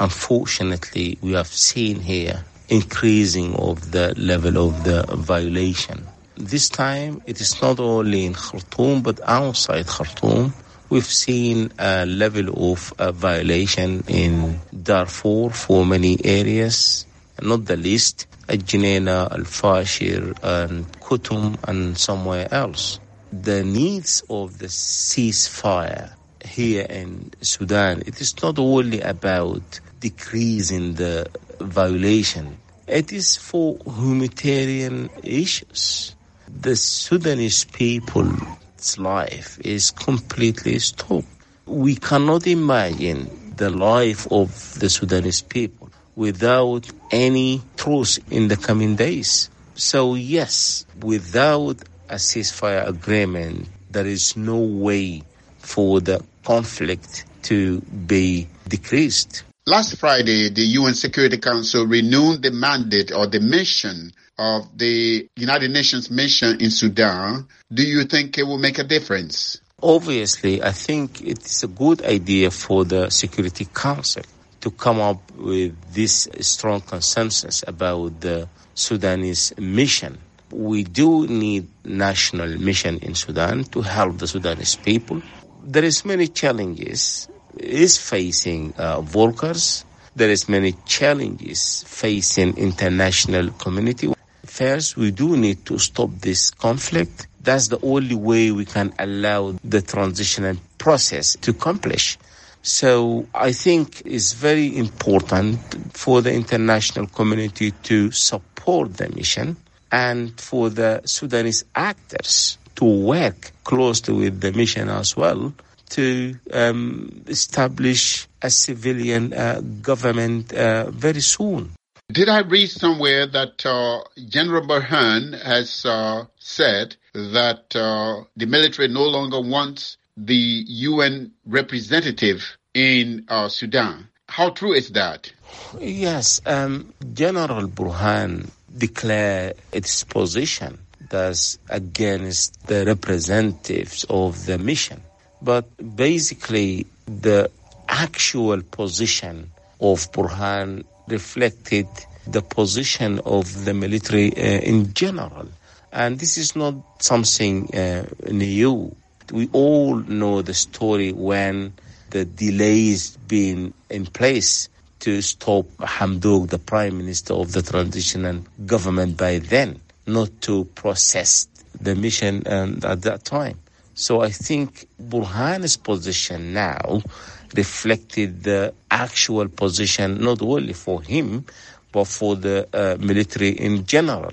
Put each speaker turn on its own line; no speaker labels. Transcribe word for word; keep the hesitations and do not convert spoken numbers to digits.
unfortunately, we have seen here increasing of the level of the violation. This time, it is not only in Khartoum, but outside Khartoum. We've seen a level of uh, violation in Darfur for many areas, not the least, Al-Junaina, Al-Fashir, and Kutum, and somewhere else. The needs of the ceasefire here in Sudan, it is not only about decreasing the violation. It is for humanitarian issues. The Sudanese people's life is completely stopped. We cannot imagine the life of the Sudanese people without any truce in the coming days. So yes, without a ceasefire agreement, there is no way for the conflict to be decreased.
Last Friday, the U N Security Council renewed the mandate or the mission of the United Nations mission in Sudan. Do you think it will make a difference?
Obviously, I think it's a good idea for the Security Council to come up with this strong consensus about the Sudanese mission. We do need national mission in Sudan to help the Sudanese people. There is many challenges is facing uh, workers. There is many challenges facing international community. First, we do need to stop this conflict. That's the only way we can allow the transitional process to accomplish. So I think it's very important for the international community to support the mission and for the Sudanese actors to work closely with the mission as well to um, establish a civilian uh, government uh, very soon.
Did I read somewhere that uh, General Burhan has uh, said that uh, the military no longer wants the U N representative in uh, Sudan? How true is that?
Yes, um, General Burhan declared its position that's against the representatives of the mission. But basically, the actual position of Burhan reflected the position of the military uh, in general. And this is not something uh, new. We all know the story when the delays being in place to stop Hamdok, the prime minister of the transitional government by then, not to process the mission um, at that time. So I think Burhan's position now reflected the actual position not only for him, but for the uh, military in general.